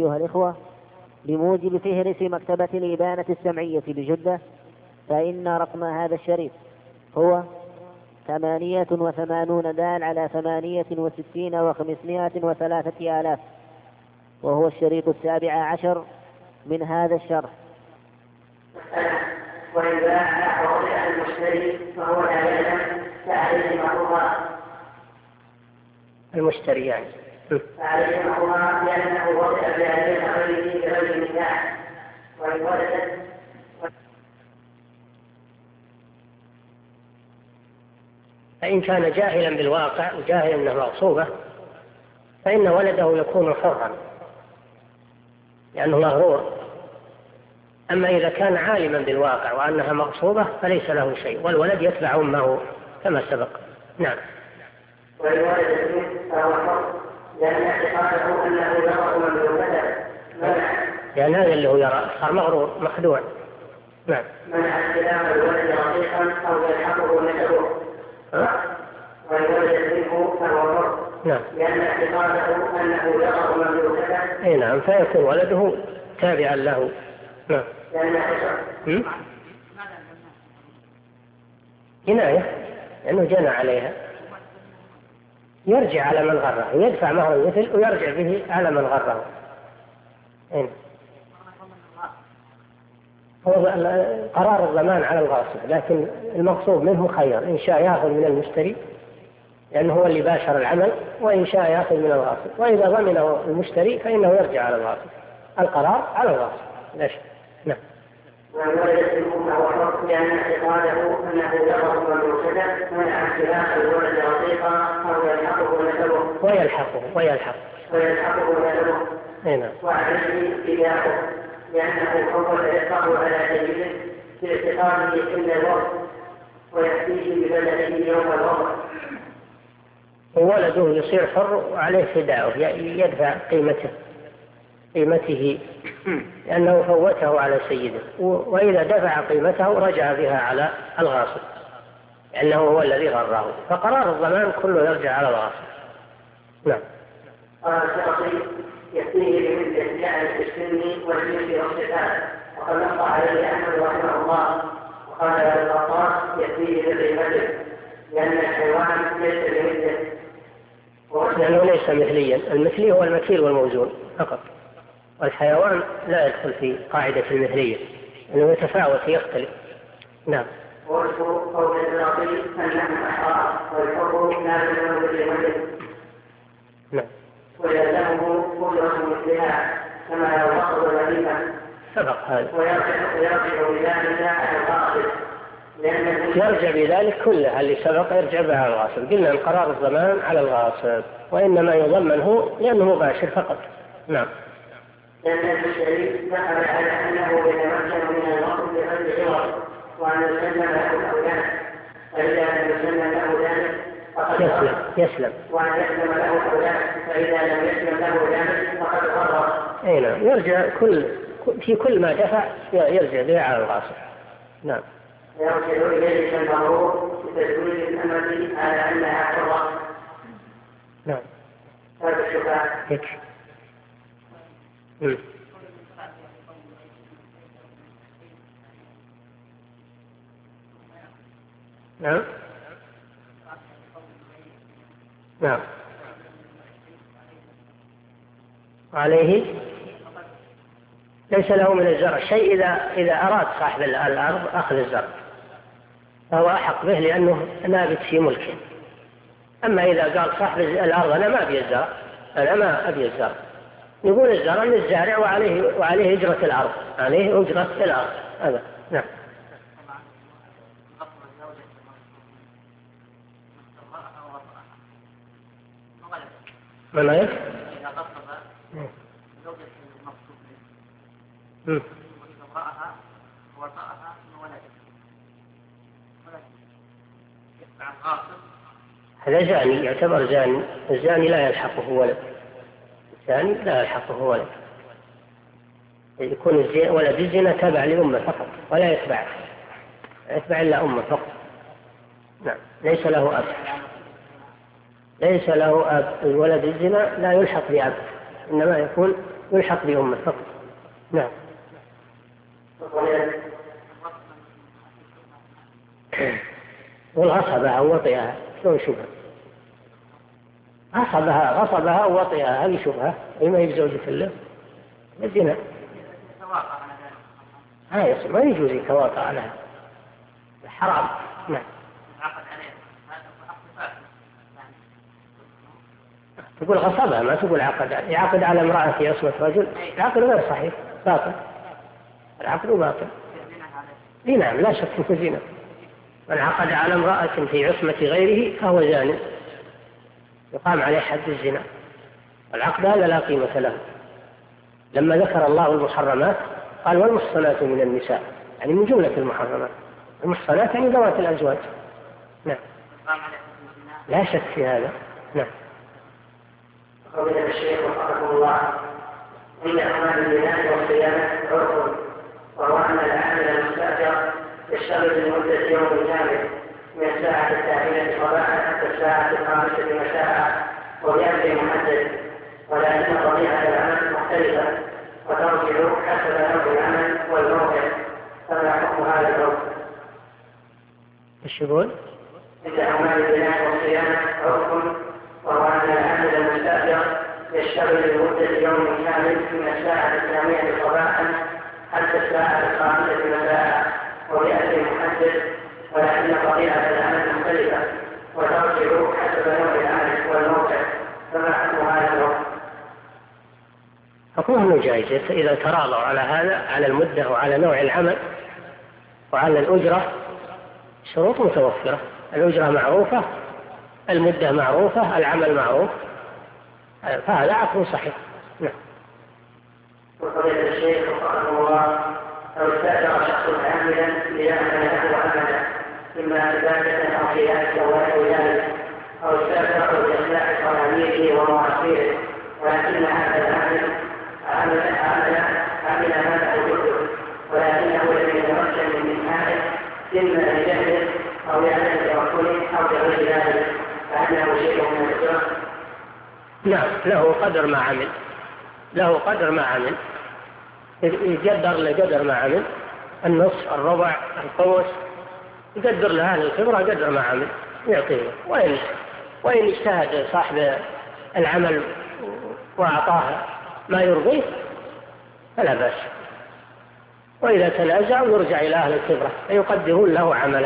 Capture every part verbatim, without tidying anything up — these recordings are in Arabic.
أيها الإخوة بموجب فهرس مكتبة الإبانة السمعية بجدة، فإن رقم هذا الشريط هو ثمانية وثمانون دال على ثمانية وستين وخمسمائة وثلاثة آلاف، وهو الشريط السابع عشر من هذا الشرح. وإن باع ووضع المشتري فهو لا يلزم فعليه معروفا المشتري يعني فعليه معروفا لأنه وضع بأهل غيره بغير نكاح. وإن ولدت فإن كان جاهلا بالواقع وجاهلا أنه مغصوبة فإن ولده يكون حرا لأنه مغرور. أما إذا كان عالما بالواقع وأنها مغصوبة فليس له شيء، والولد يتبع أمه كما سبق. نعم. وإن ولدت فهو حر لأن اعتقاده أنه يرى مملوكته منع لأن هذا اللي هو يرى صار مغرور مخدوع. نعم. منع استلام الولد رقيقا أو يلحقه نسبه. وإن ولدت منه فهو حر نعم. لأن اعتقاده أنه يرى مملوكته. أي نعم، فيكون ولده تابعا له. نعم. لأن جناية لأنه جنى عليها، يرجع على من غره، يدفع مهر المثل ويرجع به على من غره. إيه؟ هو قرار الضمان على الغاصب، لكن المقصود منه خير، إن شاء يأخذ من المشتري لأنه هو اللي باشر العمل، وإن شاء يأخذ من الغاصب، وإذا ضمنه المشتري فإنه يرجع على الغاصب. القرار على الغاصب. ليش؟ نعم. وإن ولدت منه فهو حر لأن اعتقاده أنه يرى مملوكته منع استلام الولد رقيقا أو يلحقه نسبه. ويلحقه ويلحق ويلحقه نسبه. هنا. وعليه ابتداؤه لأنه حر يقع على سبيله في اعتقاده إلا الوقت ويأتيه ببلده يوم الوضع. وولده يصير حر وعليه فداؤه، يدفع قيمته قيمته لأنه فوته على سيده، وإذا دفع قيمته رجع بها على الغاصب لأنه هو الذي غره، فقرار الضمان كله يرجع على الغاصب. نعم. قال الشرطي يأتيه بمثل يعني السن والجنس والصفات، وقد نص عليه أحمد رحمه الله وقال ابن الخطاب يأتيه بالقيمته لأن الحيوان ليس بمثله لأنه ليس مثليا، المثلي هو المكيل والموزون فقط، والحيوان لا يدخل في قاعدة المثلية لأنه يتفاوت يختلف. نعم. وارجو قول الراقي أنهم أحرار والحر لا يلزم بالمثل. نعم. ويلزمه قدرة مثلها كما لو فقد الغريبة سبق هذا. ويرجع بذلك على الغاصب يرجع بذلك كله اللي سبق يرجع بها على الغاصب. قلنا القرار الضمان على الغاصب، وإنما يضمن هو لأنه مباشر فقط. نعم. لأن المشتري دخل على أنه يتمكن من الوقت بغير عوض وأن يسلم له الأولاد، فإذا لم يسلم له ذلك فقد يسلم يسلم وأن يسلم له الأولاد، فإذا لم يسلم له ذلك فقد غرر. أي نعم، يرجع كل في كل ما دفع يرجع به على الغاصب. نعم. يرجع إليه المغرور بتزويج الأمة على أنها حرة. نعم. هذا الشفاء. يكفي. نعم. نعم. عليه ليس له من الزرع شيء إذا إذا أراد صاحب الأرض أخذ الزرع فهو أحق به لأنه نابت في ملكه. أما إذا قال صاحب الأرض أنا ما أبي الزرع، أنا ما أبي الزرع، يقول الزرع للزارع وعليه وعليه أجرة الأرض، عليه أجرة الأرض هذا. نعم. من أيه؟ إذا قصد زوجة المقصود منه وإذا وطأها من ولده يتبع الغاصب، هذا زاني، يعتبر زاني. الزاني لا يلحقه ولد، الزاني لا يلحقه ولد، يكون ولد الزنا تابع لأمه فقط ولا يتبع يتبع إلا أمه فقط. نعم. ليس له أب، ليس له أب. الولد الزنا لا يلحق بأب، إنما يكون يلحق بأمه فقط. نعم. والغصبها أو وطئها شلون شبهة؟ غصبها غصبها أو وطئها هذه شبهة، أي ما هي بزوجة الله الزنا. هاي ما يجوز يتواطأ عليها، حرام. نعم. تقول غصبها ما تقول عقد، يعقد على امرأة في عصمة رجل، العقد غير صحيح باطل، العقد باطل. اي نعم لا شك في زنا، من عقد على امرأة في عصمة غيره فهو زان يقام عليه حد الزنا. العقد هذا لا قيمة له. لما ذكر الله المحرمات قال والمحصنات من النساء، يعني من جملة المحرمات، المحصنات يعني ذوات الأزواج. نعم لا شك في هذا. نعم. قول الشيخ رحمه الله إن أعمال البناء والصيانة عرف، وهو أن العامل المستأجر يشتغل لمدة يوم كامل من الساعة الثامنة صباحا حتى الساعة الخامسة مساء وبأجر محدد، ولكن طبيعة العمل مختلفة وترجع حسب نوع العمل والموقع، فما حكم هذا النوع؟ ايش يقول؟ إن أعمال البناء والصيانة عرف، وهو أن العامل المستأجر يشتغل لمدة يوم كامل من الساعة الثامنة صباحا حتى الساعة الخامسة مساء وبأجر محدد، ولكن طبيعة العمل مختلفة وترجع حسب نوع العمل والموقع، فما حكم هذا النوع؟ حكمه جائز إذا تراضوا على هذا، على المدة وعلى نوع العمل وعلى الأجرة. شروط متوفرة، الأجرة معروفة، المدة معروفة، العمل معروف، فهذا عقد صحيح. نعم. وقضية الشيخ رحمه الله لو استأجر شخص عاملا ليعمل له عملا إما عبادة أو قيادة أو غير ذلك، أو استأجره لإصلاح صنانيعه ومواصيله، ولكن هذا العامل عمل عمل عمل هذا الجهد ولكنه لم يتمكن من حاله إما لجهله أو يعمل بتوكله أو بغير ذلك، فإنه شيء من الإجرام. نعم له قدر ما عمل، له قدر ما عمل، يقدر لقدر ما عمل، النصف الربع الخمس، يقدر له أهل الخبرة قدر ما عمل يعطيه. وإن وإن اجتهد صاحب العمل وأعطاه ما يرضيه فلا بأس، وإذا تنازع يرجع إلى أهل الخبرة فيقدرون له عمله،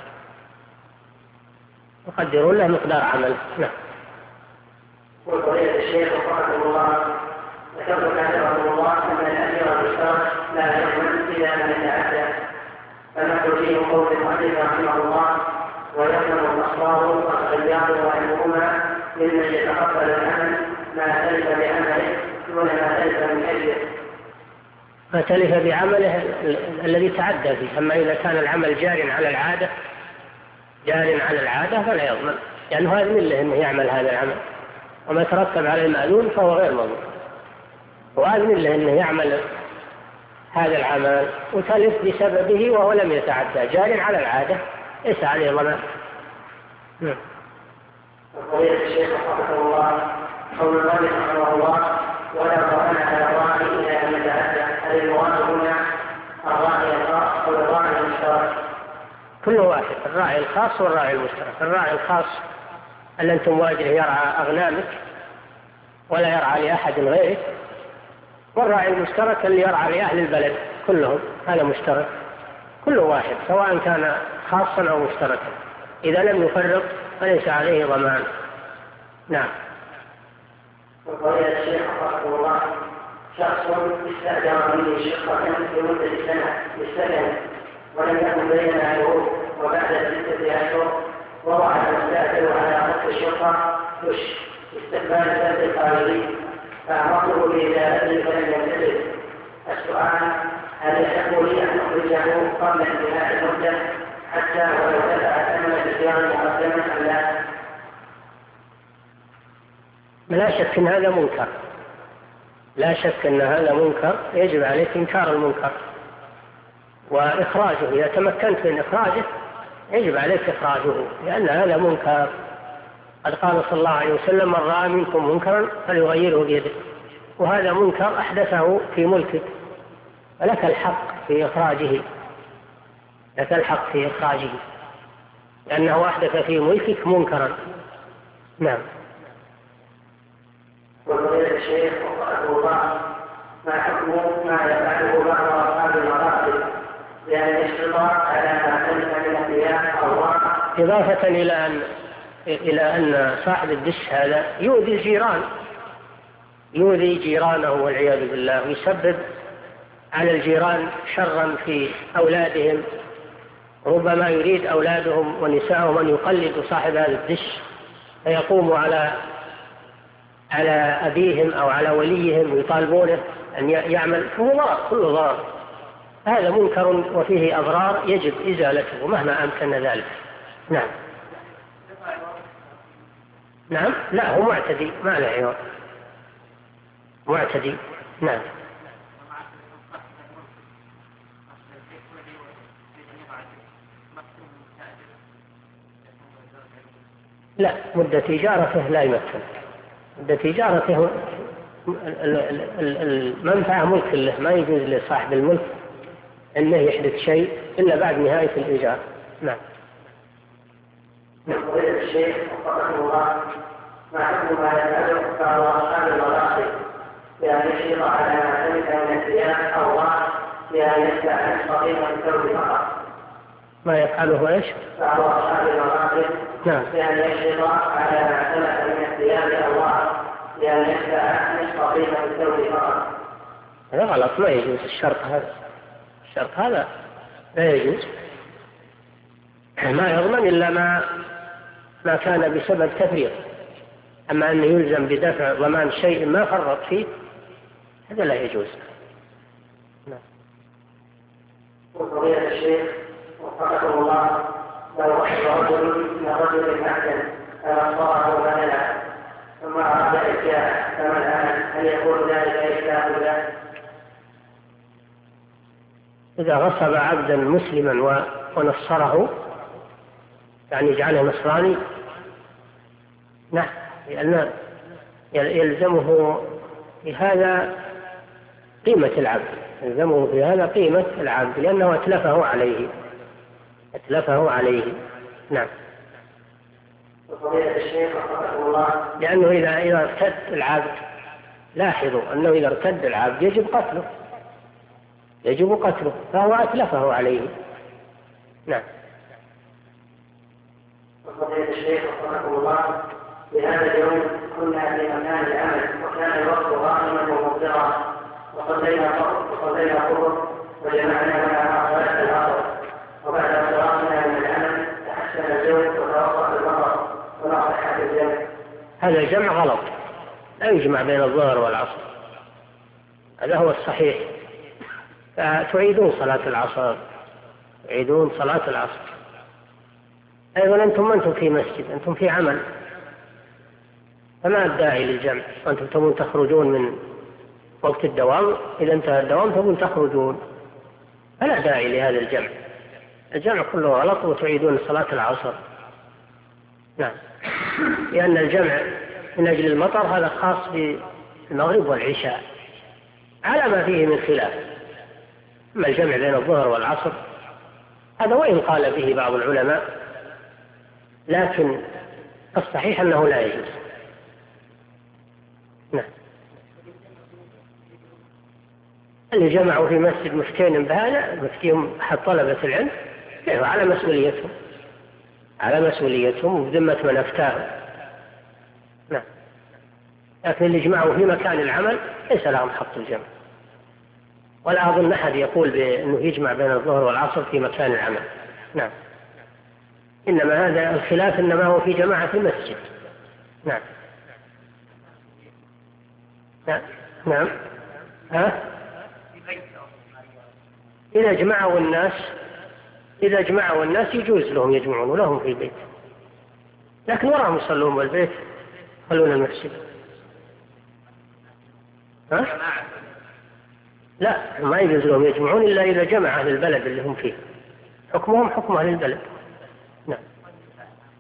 يقدرون له مقدار عمله. نعم. وقضية الشيخ رحمه الله ذكرت رحمه الله أن الأمير المشترك لا يضمن إلا من يتعدى، فنحن فيه قول المؤلف رحمه الله ويضمن الأصرار والخيار وعلمهما ممن يتقبل العمل ما تلف بعمله دون ما تلف من أجله. ما تلف بعمله الذي تعدى فيه. أما إذا كان العمل جار على العادة جار على العادة فلا يضمن، لأنه يعني هذا له أنه يعمل هذا العمل، وما ترتب على المأذون فهو غير مضمون، وأذن له أنه يعمل هذا العمل وتلف بسببه وهو لم يتعدى جار على العادة ليس عليه ضمان. نعم. وقضية الشيخ رحمه الله قول المؤلف رحمه الله ولا ضمان على الراعي إلى أن يتعدى، هل المراد هنا الراعي الخاص أو الراعي المشترك؟ كل واحد، الراعي الخاص والراعي المشترك. الراعي الخاص أن أنتم واجه يرعى أغنامك ولا يرعى لأحد غيرك، والراعي المشترك اللي يرعى لأهل البلد كلهم، هذا مشترك، كل واحد سواء كان خاصا أو مشتركا، إذا لم يفرق فليس عليه ضمان. نعم. وقال الشيخ رحمه الله شخص استأجر مني شقة لمدة سنة للسكن ولم يكن بيننا عقود، وبعد ستة أشهر وضع المستأجر على خط الشقة استقبال ذات الخارجي فأمرته بإزالته فلم يمتثل. السؤال هل يحق لي أن أخرجه قبل انتهاء المدة حتى ولو دفع ثمن الإجارة مقدما أم لا؟ لا شك أن هذا منكر، لا شك أن هذا منكر، يجب عليك إنكار المنكر وإخراجه. إذا تمكنت من إخراجه يجب عليك إخراجه، لأن هذا منكر. قد قال صلى الله عليه وسلم من رأى منكم منكرا فليغيره بيده، وهذا منكر أحدثه في ملكك، ولك الحق في إخراجه، لك الحق في إخراجه لأنه أحدث في ملكك منكرا. نعم. وقال الشيخ أبو الله ما حكم ما يفعله بعض أصحاب المراقب لأن يشترط على ما تنفع من الثياب أو إضافة إلى أن إلى أن صاحب الدش هذا يؤذي الجيران، يؤذي جيرانه والعياذ بالله، ويسبب على الجيران شرا في أولادهم. ربما يريد أولادهم ونساءهم أن يقلدوا صاحب هذا الدش فيقوموا على على أبيهم أو على وليهم ويطالبونه أن يعمل، فهو ضرر، كله ضرر. هذا منكر وفيه أضرار يجب إزالته مهما أمكن ذلك. نعم. نعم. لا، هو معتدي، ما له عيوب، معتدي. نعم. لا، مدة تجارته لا يمثل، مدة تجارته المنفعة ملك له، ما يجوز لصاحب الملك أنه يحدث شيء إلا بعد نهاية الإيجار. نعم. يقول الشيخ وفقه الله ما حكم ما يفعله بعض أصحاب المراقب بأن يشير على ما تملك من الثياب أو الله بأن يدفع نصف الثوب فقط؟ ما يفعله ايش؟ بعض أصحاب المراقب نعم. بأن يشير على ما تملك من الثياب أو الله بأن يدفع نصف الثوب فقط. هذا غلط، ما يجوز الشرط هذا، الشرط هذا لا يجوز. ما يضمن إلا ما ما كان بسبب تفريط، أما أن يلزم بدفع ضمان شيء ما فرط فيه هذا لا يجوز. نعم. وفضيلة الشيخ وفقه الله لو رحل رجل من رجل معدن فأصاره بدلا ثم أراد إرجاعه كما الآن هل يكون ذلك إشكال له؟ إذا غصب عبدا مسلما ونصره يعني جعله نصراني، نعم، لأن يلزمه بهذا قيمة العبد، يلزمه بهذا قيمة العبد لأنه أتلفه عليه، أتلفه عليه. نعم. وفضيلة الشيخ وفقه الله لأنه إذا إذا ارتد العبد، لاحظوا أنه إذا ارتد العبد يجب قتله، يجب قتله، فهو أتلفه عليه. نعم. وفضيلة الشيخ وفقه الله بهذا اليوم كنا في مكان العمل وكان الوقت غائما ومبصرا وصلينا وصلينا الظهر وجمعنا معها صلاة العصر، وبعد انصرافنا من العمل تحسن الجو وتوقف المطر ولا صحة الجمع. هذا الجمع غلط، لا يجمع بين الظهر والعصر، هذا هو الصحيح. فتعيدون صلاة العصر، تعيدون صلاة العصر. أيضا أنتم ما أنتم في مسجد، أنتم في عمل، فما الداعي للجمع وأنتم تبون تخرجون من وقت الدوام، إذا انتهى الدوام تبون تخرجون، فلا داعي لهذا الجمع، الجمع كله غلط وتعيدون صلاة العصر. نعم. لأن الجمع من أجل المطر هذا خاص بالمغرب والعشاء على ما فيه من خلاف، أما الجمع بين الظهر والعصر هذا وإن قال به بعض العلماء لكن الصحيح أنه لا يجوز. نعم. اللي جمعوا في مسجد مفتين بهذا، مفتيهم حد طلبة العلم، على مسؤوليتهم، على مسؤوليتهم وذمة من أفتاهم. نعم. لكن اللي جمعوا في مكان العمل ليس لهم حق الجمع، ولا أظن أحد يقول بأنه يجمع بين الظهر والعصر في مكان العمل. نعم. إنما هذا الخلاف إنما هو في جماعة المسجد. نعم. نعم. نعم. ها؟ إذا جمعوا الناس إذا جمعوا الناس يجوز لهم يجمعون ولهم في البيت، لكن وراهم يصلون بالبيت يصلون المسجد. ها؟ لا، ما يجوز لهم يجمعون إلا إذا جمع أهل البلد اللي هم فيه، حكمهم حكم أهل البلد. نعم.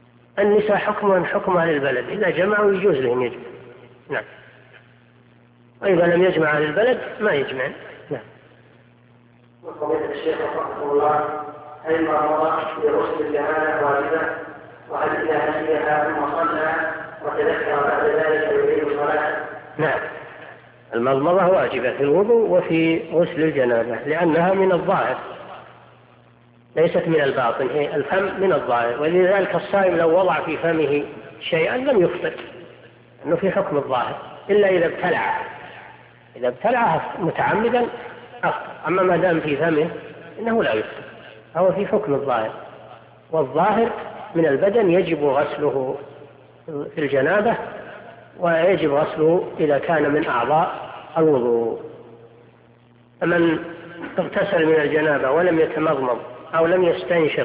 النساء حكمهم حكم أهل البلد، إذا جمعوا يجوز لهم يجمعون. نعم. وإذا لم يجمع أهل البلد ما يجمع. نعم. وقضية الشيخ رحمه الله هل المرأة بغسل الجنابة واجبة؟ وهل إذا نسيها ثم صلى وتذكر بعد ذلك يريد الصلاة؟ نعم، المضمضة واجبة في الوضوء وفي غسل الجنابة لأنها من الظاهر ليست من الباطن، هي الفم من الظاهر، ولذلك الصائم لو وضع في فمه شيئا لم يفطر أنه في حكم الظاهر إلا إذا ابتلع، إذا ابتلع متعمدا أفطر، أما ما دام في فمه إنه لا يفطر، هو في حكم الظاهر، والظاهر من البدن يجب غسله في الجنابة ويجب غسله إذا كان من أعضاء الوضوء. فمن اغتسل من الجنابة ولم يتمضمض أو لم يستنشق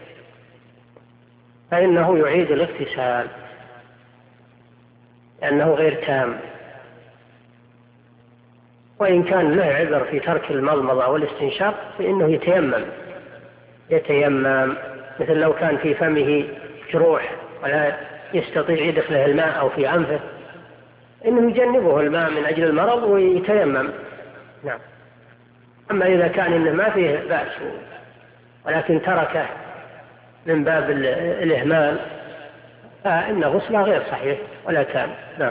فإنه يعيد الاغتسال لأنه غير تام، وإن كان له عذر في ترك المضمضة والاستنشاق فإنه يتيمم يتيمم مثل لو كان في فمه جروح ولا يستطيع يدخله الماء أو في أنفه إنه يجنبه الماء من أجل المرض ويتيمم. نعم. أما إذا كان إنه ما فيه بأس ولكن تركه من باب الإهمال فإن غسله غير صحيح ولا تام. نعم.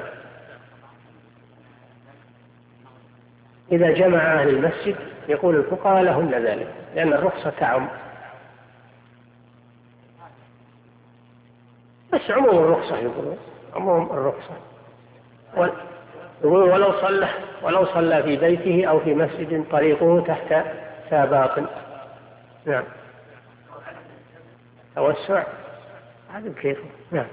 إذا جمع أهل المسجد يقول الفقهاء لهن ذلك لأن الرخصة تعم، بس عموم الرخصة يقول عموم الرخصة يقول ولو صلى ولو صلى في بيته أو في مسجد طريقه تحت ساباق. نعم. توسع هذا كيف. نعم.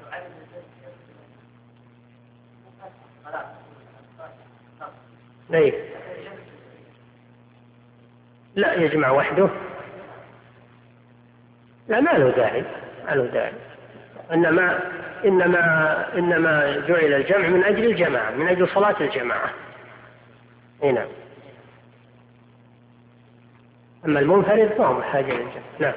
ليه؟ لا يجمع وحده، لا ما له داعي ما له داعي إنما إنما إنما جعل الجمع من أجل الجماعة، من أجل صلاة الجماعة. هنا أما المنفرد فهو بحاجة للجمع. نعم.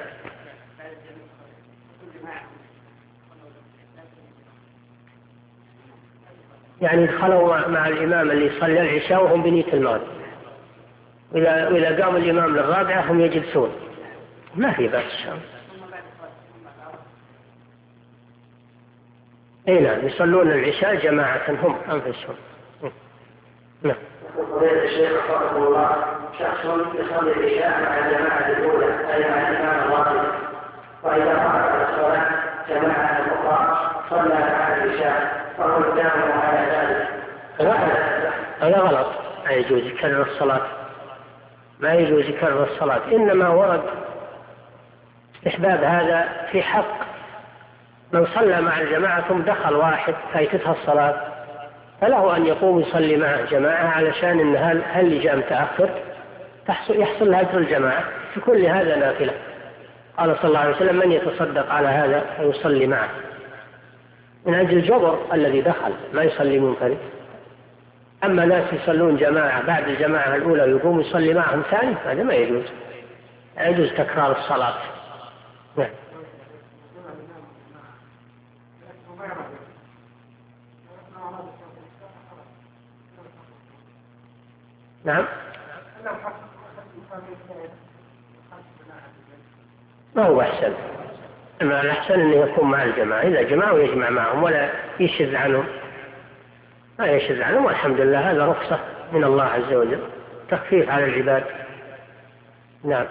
يعني يدخلوا مع الإمام اللي يصلي العشاء وهم بنية المغرب، وإذا وإذا قام الإمام للرابعة هم يجلسون ما في بأس الشام. اي نعم يصلون العشاء جماعة هم أنفسهم. نعم. فضيلة الشيخ رحمه الله شخص يصلي العشاء مع الجماعة الأولى أي مع الإمام الراتب، وإذا فرغ الصلاة جماعة أخرى صلى مع العشاء فهو الدام على ذلك. هذا غلط، ما يجوز يكرر الصلاة، ما يجوز يكرر الصلاة، إنما ورد استحباب هذا في حق من صلى مع الجماعة ثم دخل واحد فايتتها الصلاة فله أن يقوم يصلي مع جماعة علشان إن هل اللي جاء متأخر يحصل له أجر الجماعة في كل هذا نافلة. قال صلى الله عليه وسلم من يتصدق على هذا فيصلي معه، من أجل الجبر الذي دخل ما يصلي منفرد. أما ناس يصلون جماعة بعد الجماعة الأولى ويقوم يصلي معهم ثاني هذا ما يجوز، لا يجوز تكرار الصلاة. نعم. نعم ما هو أحسن، أما الأحسن أنه يكون مع الجماعة، إذا جمعوا يجمع معهم ولا يشذ عنهم، ما يشذ عنهم، والحمد لله هذا رخصة من الله عز وجل تخفيف على العباد. نعم.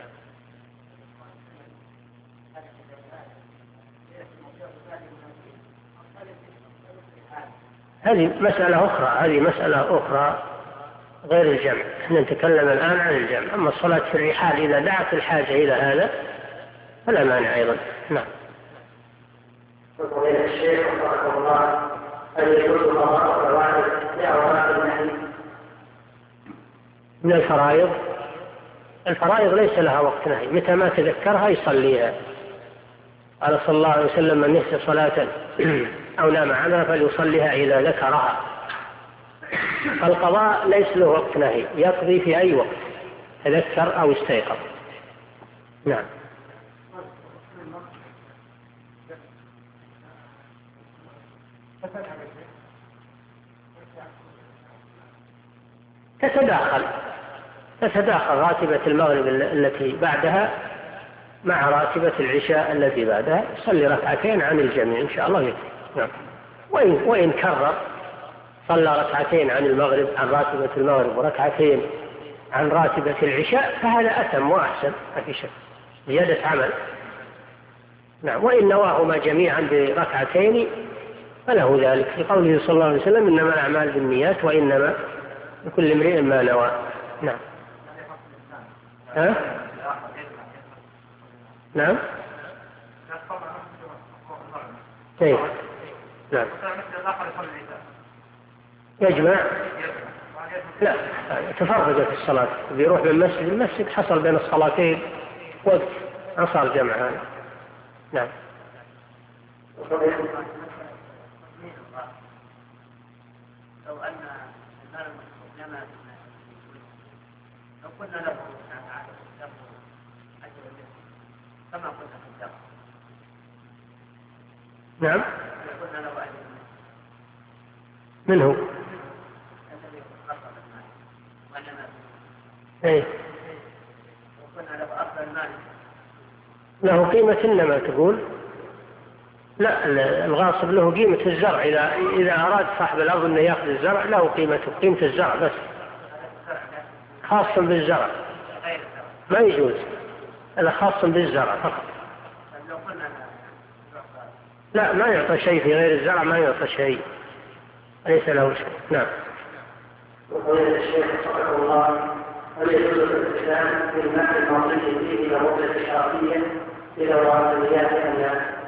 هذه مسألة أخرى هذه مسألة أخرى غير الجمع، احنا نتكلم الآن عن الجمع. أما الصلاة في الرحال إذا دعت الحاجة إلى هذا فلا مانع أيضا. نعم. فضيلة الشيخ رحمه الله هل يجوز قضاء الفرائض لأوقات النهي؟ من الفرائض الفرائض ليس لها وقت نهي، متى ما تذكرها يصليها. قال صلى الله عليه وسلم من نسي صلاة أو نام عنها فليصليها إذا ذكرها. القضاء ليس له وقت نهي، يقضي في أي وقت تذكر أو استيقظ. نعم. تتداخل تتداخل راتبة المغرب التي بعدها مع راتبة العشاء التي بعدها، صلي ركعتين عن الجميع إن شاء الله يكفي. نعم. وإن, وإن كرر صلى ركعتين عن المغرب عن راتبة المغرب وركعتين عن راتبة العشاء فهذا أتم وأحسن، ما في شك، زيادة عمل. نعم. وإن نواهما جميعا بركعتين فله ذلك، لقوله صلى الله عليه وسلم إنما الأعمال بالنيات وإنما لكل امرئ ما نوى. نعم. ها؟ نعم. طيب. نعم. يجمع؟ لا، تفرق في الصلاة، بيروح من مسجد المسجد حصل بين الصلاتين وقت، ما صار جمع هذا. نعم. لو أن المال المسلوب لما لو قلنا له له أجر كما قلنا في الدار. نعم. لو قلنا له أجر من هو؟ الذي قرب المال وإنما إيه. لو قلنا له أفضل المال له قيمة إنما تقول لا، الغاصب له قيمة الزرع، إذا إذا أراد صاحب الأرض أن يأخذ الزرع له قيمته، قيمة الزرع بس، خاص بالزرع ما يجوز، هذا خاص بالزرع فقط. لا، ما يعطى شيء في غير الزرع، ما يعطى شيء، ليس له شيء. نعم. وقال الشيخ رحمه الله: هل يجوز الاستخدام في الماء الماضي فيه الى مدة شرعية الى الراسميات ام لا؟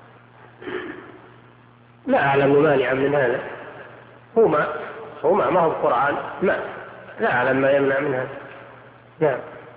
لا أعلم مانعا من هذا، هو ماء، هو ماء، ما هو القرآن ماء، لا أعلم ما يمنع من هذا. نعم.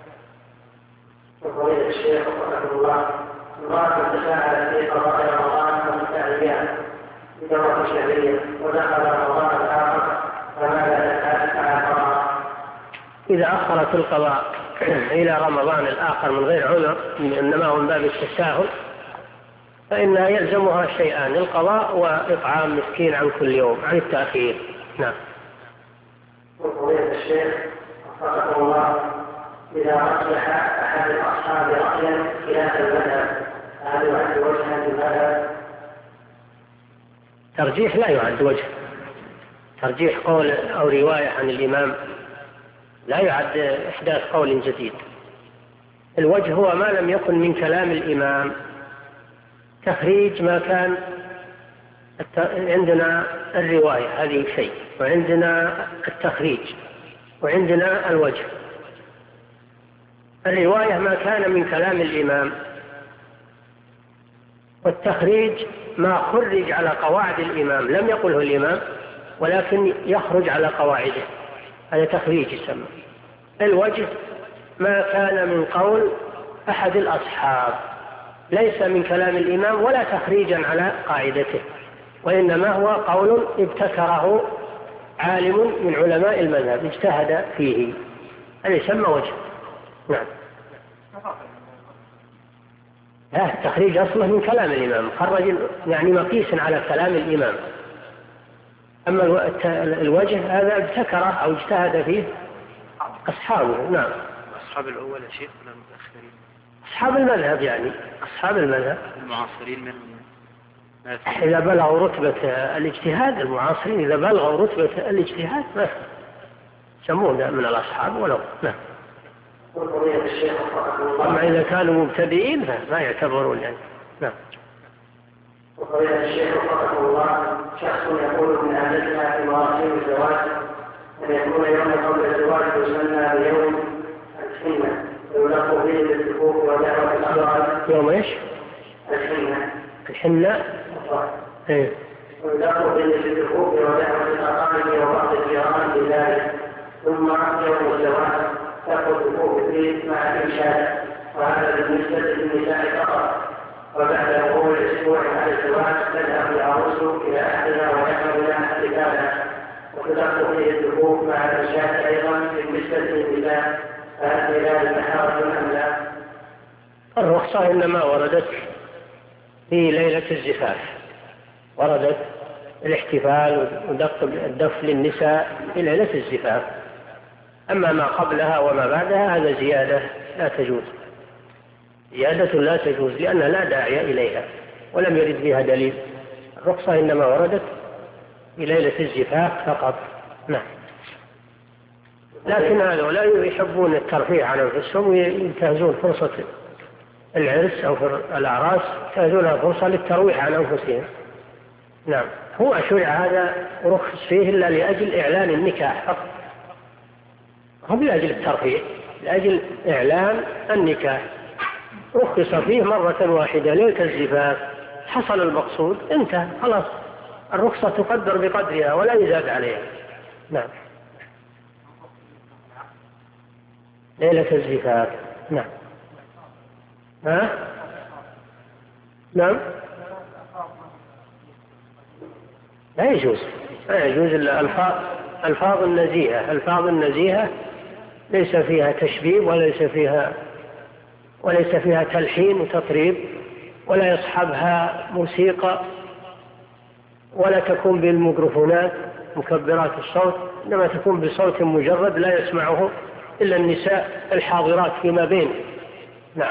وقال الشيخ رحمه الله: امرأة تساءلت في قضاء رمضان خمسة أيام بدورة شهرية ودخل رمضان الآخر فماذا تفعل مع القضاء؟ إذا أخرت القضاء إلى رمضان الآخر من غير عذر، إنما هو من باب التساهل، فإنها يلزمها شيئان: القضاء وإطعام مسكين عن كل يوم، عن التأخير. نعم. وقال الشيخ رحمه الله: إذا رجح أحد الأصحاب رأيا خلاف المذهب هل يعد وجها للمذهب؟ ترجيح لا يعد وجه، ترجيح قول أو رواية عن الإمام لا يعد إحداث قول جديد. الوجه هو ما لم يكن من كلام الإمام، تخريج ما كان. عندنا الرواية هذه شيء، وعندنا التخريج، وعندنا الوجه. الرواية ما كان من كلام الإمام، والتخريج ما خرج على قواعد الإمام، لم يقله الإمام ولكن يخرج على قواعده، هذا تخريج يسمى. الوجه ما كان من قول أحد الأصحاب، ليس من كلام الإمام ولا تخريجا على قاعدته، وإنما هو قول ابتكره عالم من علماء المذهب اجتهد فيه، هذا يسمى وجه. نعم. لا، التخريج أصله من كلام الإمام، خرج يعني مقيس على كلام الإمام. أما الوجه هذا ابتكره أو اجتهد فيه أصحابه. نعم. أصحاب الأول يا شيخ ولا المتأخرين؟ أصحاب المذهب، يعني أصحاب المذهب المعاصرين منهم. إذا بلغوا رتبة الاجتهاد، المعاصرين إذا بلغوا رتبة الاجتهاد ما يسمون من الأصحاب ولو. نعم. أما إذا كانوا مبتدئين فما يعتبرون يعني. نعم. وقال الشيخ رحمه الله: شخص يقول من أهلنا في مواسم الزواج أن يكون يوم قبل الزواج يسمى بيوم الحنة ويلقب به بالدخول ودعوة الأبرار. يوم إيش؟ الحنة. الحنة. إيه. ويلقب به بالدخول ودعوة الأقارب وبعض الجيران بذلك، ثم يوم الزواج تأخذ الدخول فيه مع الإنشاء، وهذا بالنسبة للنساء فقط. وبعد مرور الأسبوع على الزواج تذهب العروس إلى أهلها ويحملها حدثانها، وتدخل فيه الدخول مع الإنشاء أيضا بالنسبة للنساء، فهل في ذلك حرج أم لا؟ الرخصة إنما وردت في ليلة الزفاف، وردت الاحتفال ودق الدف للنساء في ليلة الزفاف، أما ما قبلها وما بعدها هذا زيادة لا تجوز، زيادة لا تجوز لأن لا داعي إليها ولم يرد بها دليل. الرخصة إنما وردت في ليلة الزفاف فقط. نعم. لكن هؤلاء يحبون الترفيه عن أنفسهم وينتهزون فرصة العرس أو الأعراس، ينتهزونها فرصة للترويح عن أنفسهم. نعم. هو شرع هذا رخص فيه إلا لأجل إعلان النكاح فقط، هم لأجل الترفيه، لأجل إعلان النكاح رخص فيه مرة واحدة ليلة الزفاف، حصل المقصود انتهى خلاص، الرخصة تقدر بقدرها ولا يزاد عليها. نعم. ليلة الزفاف. نعم. ها؟ نعم. لا يجوز، لا يجوز إلا الفاظ الفاظ النزيهة، الفاظ النزيهة ليس فيها تشبيب وليس فيها وليس فيها تلحين وتطريب ولا يصحبها موسيقى ولا تكون بالميكروفونات مكبرات الصوت، إنما تكون بصوت مجرد لا يسمعه إلا النساء الحاضرات فيما بين. نعم.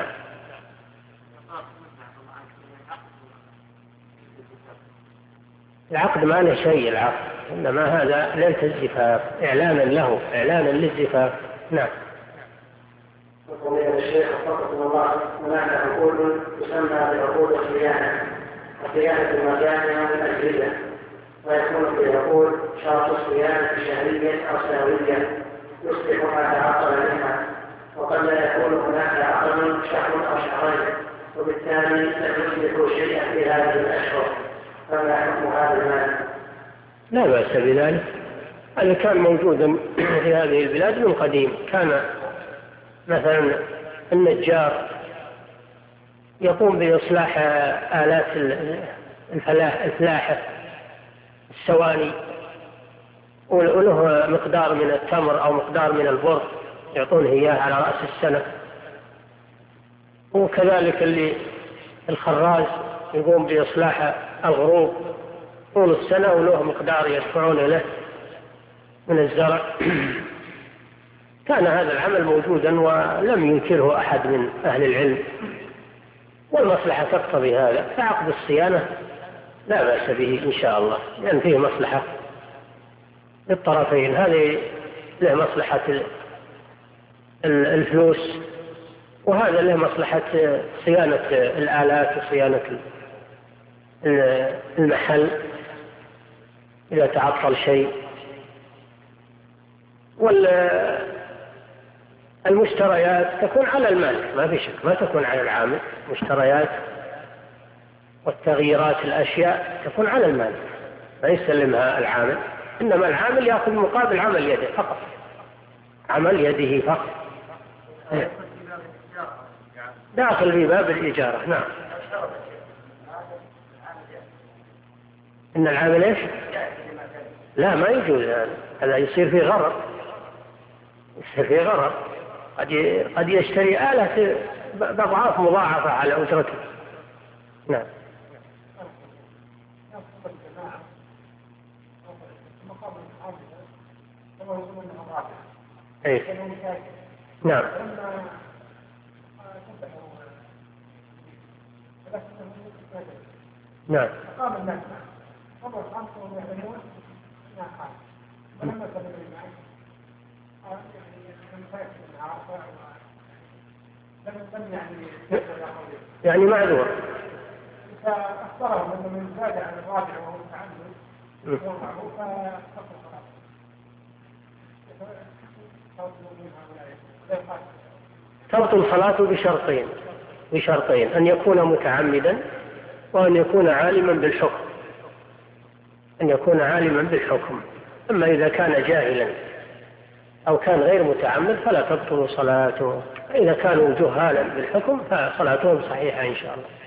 العقد ما له شيء العقد، إنما هذا ليلة الزفاف إعلانا له، إعلانا للزفاف. نعم. يقول الشيخ وفقكم الله، هناك عقود تسمى بعقود الصيانة، وصيانة المجامع الأجهزة، ويكون في عقود شرط الصيانة شهريا أو سنويا يصبح ما تعطل منها، وقد لا يكون هناك عقد شهر أو شهرين، وبالتالي لم يصبحوا شيئا في هذه الأشهر، فما حكم هذا المال؟ لا بأس بذلك، هذا كان موجودا في هذه البلاد من قديم. كان مثلا النجار يقوم بإصلاح آلات الفلاحة السواني، وله مقدار من التمر أو مقدار من البر يعطونه إياه على رأس السنة. وكذلك اللي الخراز يقوم بإصلاح الغروب طول السنة وله مقدار يدفعون له من الزرع. كان هذا العمل موجودا ولم ينكره أحد من أهل العلم، والمصلحة تقتضي هذا، فعقد الصيانة لا بأس به إن شاء الله، لأن فيه مصلحة للطرفين، هذه له مصلحة الفلوس وهذا له مصلحة صيانة الآلات وصيانة المحل إذا تعطل شيء. والمشتريات تكون على المالك ما في شك، ما تكون على العامل. مشتريات والتغييرات الأشياء تكون على المالك ما يسلمها العامل، إنما العامل يأخذ مقابل عمل يده فقط، عمل يده فقط. داخل في باب الإجارة. نعم. إن العامل إيش؟ لا ما يجوز هذا، هذا يصير فيه غرر، يصير فيه غرر، قد قد يشتري آلة بأضعاف مضاعفة على أجرته. نعم. أي. نعم. نعم. يعني معذور. فأخبرهم أنه من زاد عن الرابع وهو متعمد تبطل الصلاة بشرطين بشرطين أن يكون متعمدا وأن يكون عالما بالحكم أن يكون عالما بالحكم. أما إذا كان جاهلا أو كان غير متعمد فلا تبطل صلاته. إذا كانوا جهالا بالحكم فصلاتهم صحيحة إن شاء الله.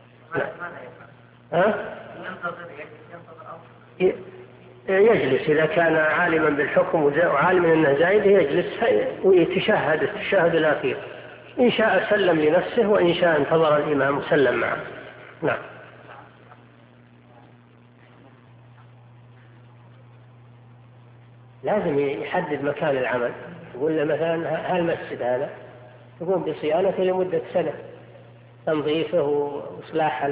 ها؟ يجلس إذا كان عالما بالحكم وعالما أنه زائد يجلس ويتشهد التشهد الأخير، إن شاء سلم لنفسه وإن شاء انتظر الإمام وسلم معه. نعم. لازم يحدد مكان العمل، يقول له مثلا هالمسجد هذا يقوم بصيانته لمدة سنة، تنظيفه وإصلاح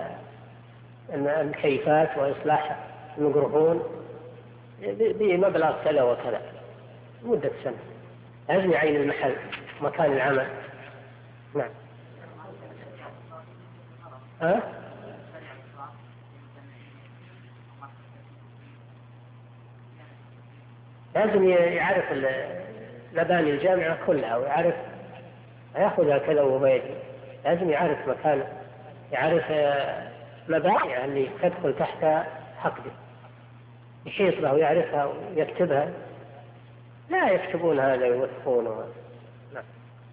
المكيفات وإصلاح الميكروفون بمبلغ كذا وكذا مدة سنة. لازم يعين المحل مكان العمل. نعم. ها؟ لازم يعرف مباني الجامعة كلها ويعرف يأخذها كذا وبيجي، لازم يعرف مكانه، يعرف مباني اللي تدخل تحت حقده، يحيط له ويعرفها ويكتبها. لا يكتبون هذا ويوثقونه. نعم.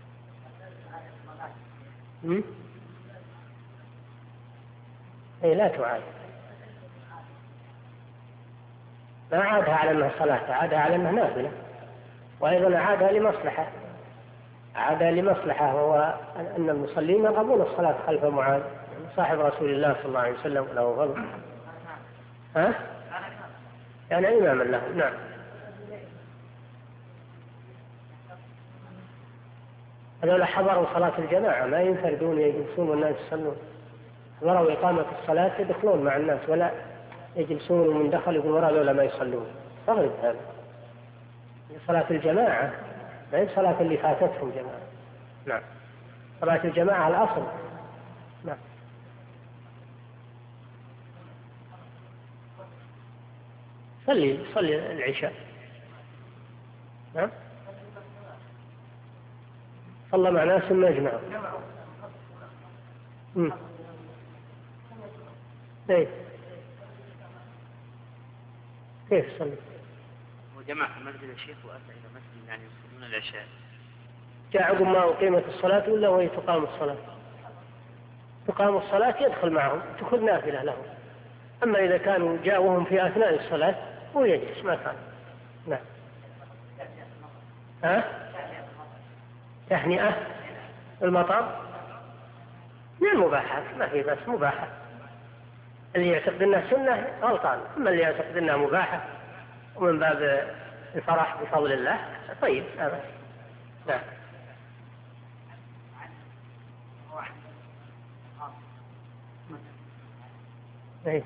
م? اي لا تعاد، ما عادها على انها صلاة، عادها على انها نافلة، وايضا عادها لمصلحة، عادها لمصلحة، وهو ان المصلين يرغبون الصلاة خلف معاذ صاحب رسول الله صلى الله عليه وسلم له فضل. ها؟ يعني إماما له. نعم. هذول حضروا صلاة الجماعة ما ينفردون يجلسون والناس يصلون، حضروا إقامة الصلاة يدخلون مع الناس ولا يجلسون ومن دخل يقول وراء لولا ما يصلون. تغرب هذا. صلاة الجماعة ما هي صلاة اللي فاتتهم جماعة. نعم. صلاة الجماعة الأصل. نعم. صلي صلي العشاء. نعم. صلى مع ناس ما يجمعوا. امم ايه كيف صلي؟ وجمع في المسجد الشيخ واتى الى مسجد يعني يصلون العشاء. جاء عقب ما اقيمت الصلاة ولا وهي تقام الصلاة؟ تقام الصلاة يدخل معهم، تكون نافلة لهم. اما اذا كانوا جاءوهم في اثناء الصلاة هو يجلس ما كان. نعم. ها؟ تهنئة المطر من المباحات، ما في بس مباحة. اللي يعتقد انها سنة غلطان، اما اللي يعتقد انها مباحة ومن باب الفرح بفضل الله طيب هذا. نعم. ايه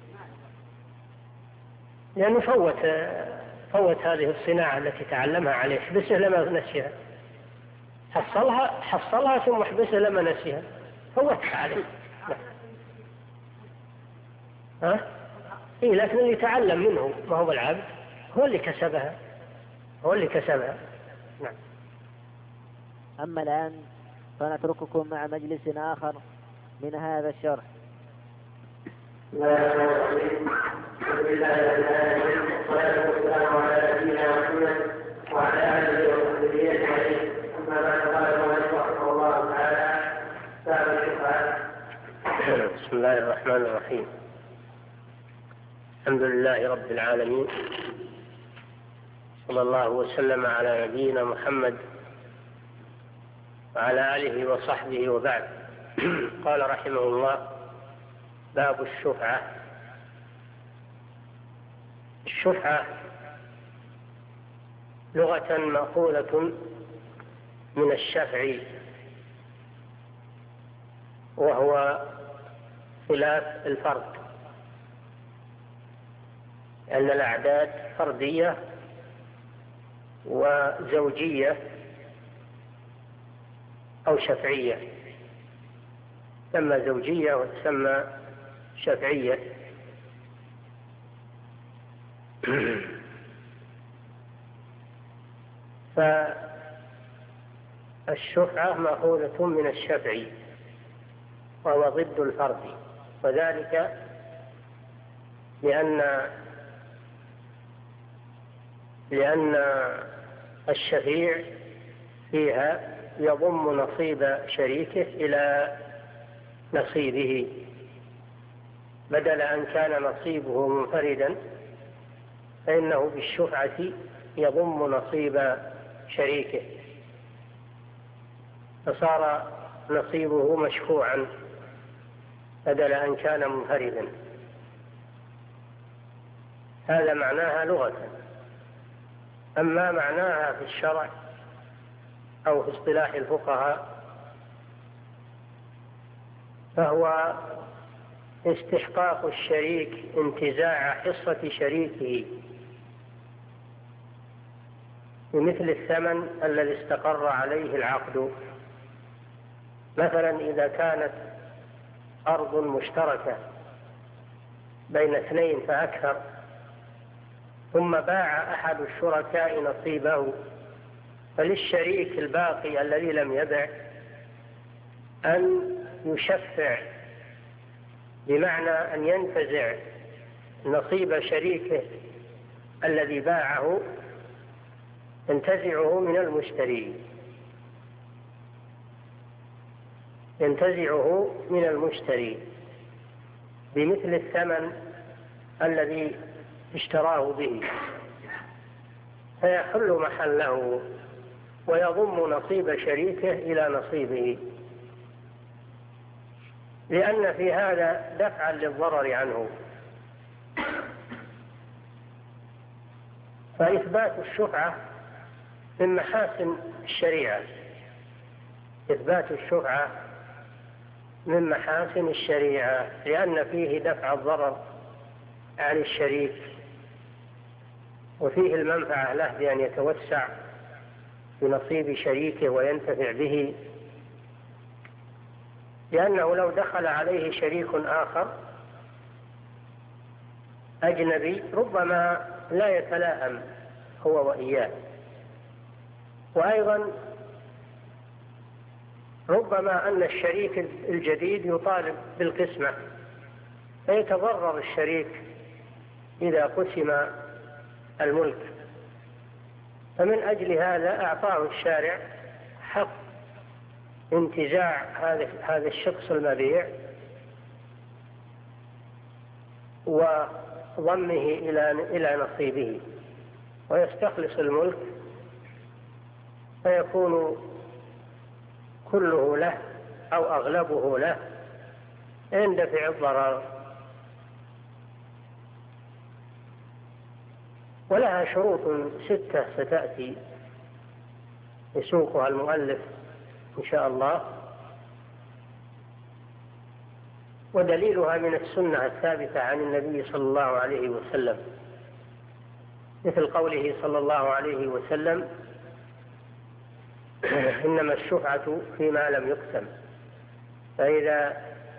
لأنه فوت فوت هذه الصناعة التي تعلمها عليه، حبسه لما نسيها، حصلها حصلها ثم حبسه لما نسيها، فوتها عليه. ها؟ إيه لكن اللي تعلم منه ما هو العبد هو اللي كسبها، هو اللي كسبها. نعم. أما الآن فنترككم مع مجلس آخر من هذا الشرح. والصلاة والسلام على نبينا محمد وعلى آله وصحبه أجمعين. أما بعد قال المؤلف رحمه الله تعالى باب الشفعة. بسم الله الرحمن الرحيم. الحمد لله رب العالمين، صلى الله وسلم على نبينا محمد وعلى آله وصحبه وبعد. قال رحمه الله باب الشفعة. الشفعة لغة مأخوذة من الشفع، وهو خلاف الفرد، لأن الأعداد فردية وزوجية أو شفعية، تسمى زوجية وتسمى شفعية. فالشفعة مأخوذة من الشفع وهو ضد الفرد، وذلك لأن لأن الشفيع فيها يضم نصيب شريكه إلى نصيبه، بدل أن كان نصيبه منفردا فإنه بالشفعة يضم نصيب شريكه، فصار نصيبه مشفوعا بدل أن كان منفردا. هذا معناها لغة. أما معناها في الشرع أو في اصطلاح الفقهاء فهو استحقاق الشريك انتزاع حصة شريكه بمثل الثمن الذي استقر عليه العقد. مثلا إذا كانت أرض مشتركة بين اثنين فأكثر ثم باع أحد الشركاء نصيبه، فللشريك الباقي الذي لم يبع أن يشفع، بمعنى أن ينتزع نصيب شريكه الذي باعه، ينتزعه من المشتري ينتزعه من المشتري بمثل الثمن الذي اشتراه به، فيحل محله ويضم نصيب شريكه إلى نصيبه، لأن في هذا دفعا للضرر عنه. فإثبات الشفعة من محاسن الشريعة، إثبات الشفعة من محاسن الشريعة، لأن فيه دفع الضرر عن الشريك، وفيه المنفعة له بأن يتوسع بنصيب شريكه وينتفع به، لأنه لو دخل عليه شريك آخر أجنبي ربما لا يتلائم هو وإياه، وأيضا ربما أن الشريك الجديد يطالب بالقسمة فيتضرر الشريك إذا قسم الملك. فمن أجل هذا أعطاه الشارع حق انتزاع هذا الشخص المبيع وضمه إلى نصيبه، ويستخلص الملك فيكون كله له أو أغلبه له يندفع الضرر. ولها شروط ستة ستأتي يسوقها المؤلف إن شاء الله، ودليلها من السنة الثابتة عن النبي صلى الله عليه وسلم، مثل قوله صلى الله عليه وسلم: إنما الشفعة فيما لم يقسم، فإذا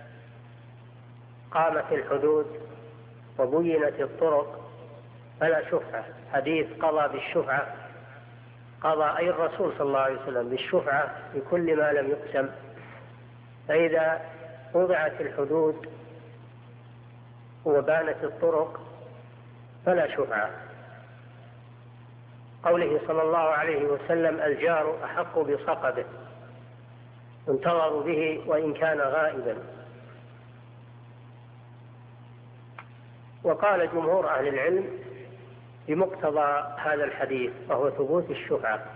قامت الحدود وبينت الطرق فلا شفعة. حديث قضى بالشفعة، قضى أي الرسول صلى الله عليه وسلم بالشفعة في كل ما لم يقسم، فإذا وضعت الحدود وبانت الطرق فلا شفعة. قوله صلى الله عليه وسلم: الجار أحق بصقبه ينتظر به وإن كان غائبا. وقال جمهور أهل العلم بمقتضى هذا الحديث، وهو ثبوت الشفعة.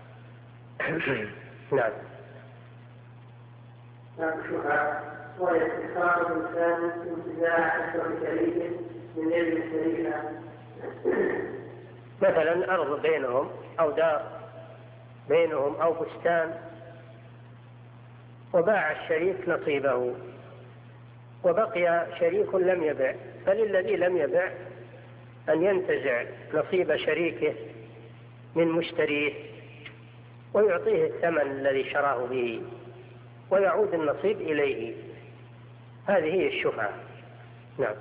نعم. الشفعة وهي استخراج الإنسان انتزاع حصة شريك من يد الشريك، مثلا أرض بينهم أو دار بينهم أو بستان، وباع الشريك نصيبه وبقي شريك لم يبع، فللذي لم يبع أن ينتزع نصيب شريكه من مشتريه ويعطيه الثمن الذي شراه به ويعود النصيب إليه. هذه هي الشفعة. نعم.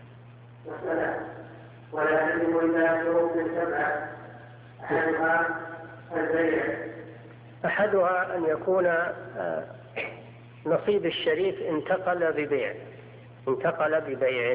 ولا يجب إلا شروط سبعة، أحدها البيع أحدها أن يكون نصيب الشريك انتقل ببيع انتقل ببيع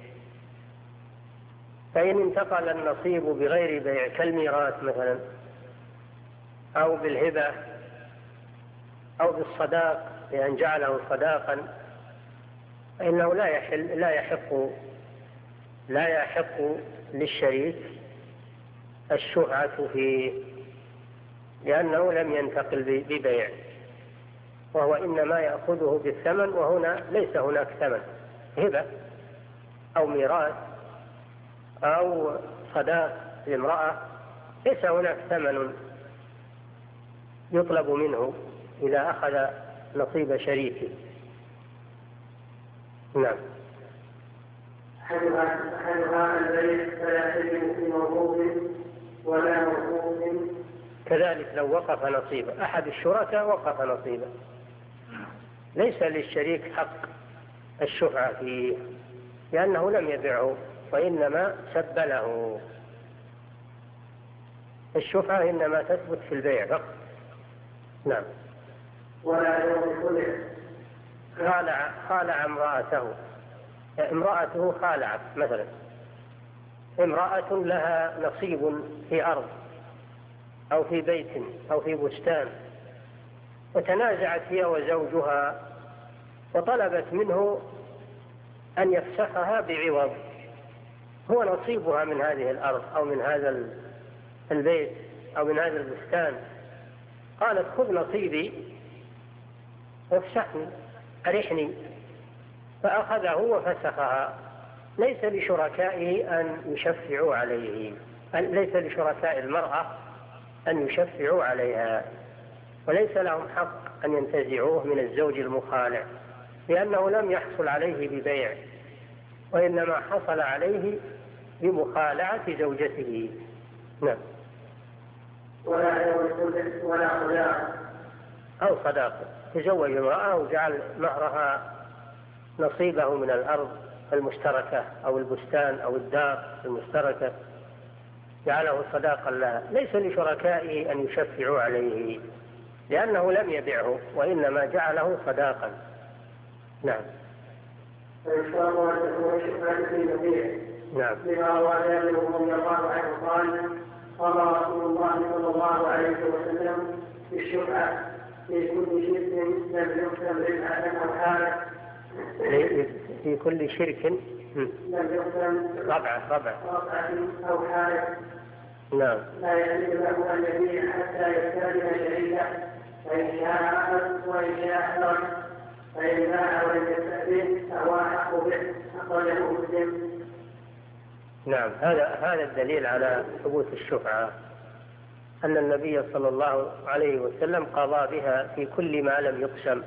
فإن انتقل النصيب بغير بيع كالميراث مثلا أو بالهبة أو بالصداق بأن جعله صداقا، فإنه لا يحل لا يحق لا يحق للشريك الشفعة فيه، لأنه لم ينتقل ببيع، وهو إنما يأخذه بالثمن، وهنا ليس هناك ثمن، هبة أو ميراث أو صداق لامرأة ليس هناك ثمن يطلب منه إذا أخذ نصيب شريكه. نعم. أحدها البيت فلا تجد في موقوف ولا موقوف. كذلك لو وقف نصيبه أحد الشركاء وقف نصيبه ليس للشريك حق الشفعة فيه لأنه لم يبيعه وإنما سبله. الشفعة إنما تثبت في البيع فقط. نعم. ولا يوم كله خالع خالع امرأته امرأته خالعت مثلا امرأة لها نصيب في أرض أو في بيت أو في بستان وتنازعت هي وزوجها وطلبت منه أن يفسخها بعوض هو نصيبها من هذه الأرض أو من هذا البيت أو من هذا البستان. قالت خذ نصيبي وافسحني أرحني فأخذه وفسخها. ليس لشركائه أن يشفعوا عليه ليس لشركاء المرأة أن يشفعوا عليها وليس لهم حق أن ينتزعوه من الزوج المخالع لأنه لم يحصل عليه ببيع وإنما حصل عليه بمخالعة زوجته. نعم. ولا يوم كله ولا خلاق أو صداقة تزوج امرأة وجعل مهرها نصيبه من الأرض المشتركة أو البستان أو الدار المشتركة جعله صداقا لها. ليس لشركائه أن يشفعوا عليه لأنه لم يبعه وإنما جعله صداقا. نعم. فيشترط أن تكون الشفعة في المبيع. نعم. لما روى جابر رضي الله عنه قال قال رسول الله صلى الله عليه وسلم في الشفعة في كل شرك لم يقسم ربحا أو حالة في كل شرك لم يقسم ربعة ربعة ربعة أو حالة. نعم. لا يحل له أن يبيع حتى يستأذن شريكه فإن شاء أخذ وإن شاء ترك فإن باع ولم يستأذن فهو أحق به. أخرجه مسلم. نعم. هذا هذا الدليل على ثبوت الشفعة أن النبي صلى الله عليه وسلم قضى بها في كل ما لم يقسم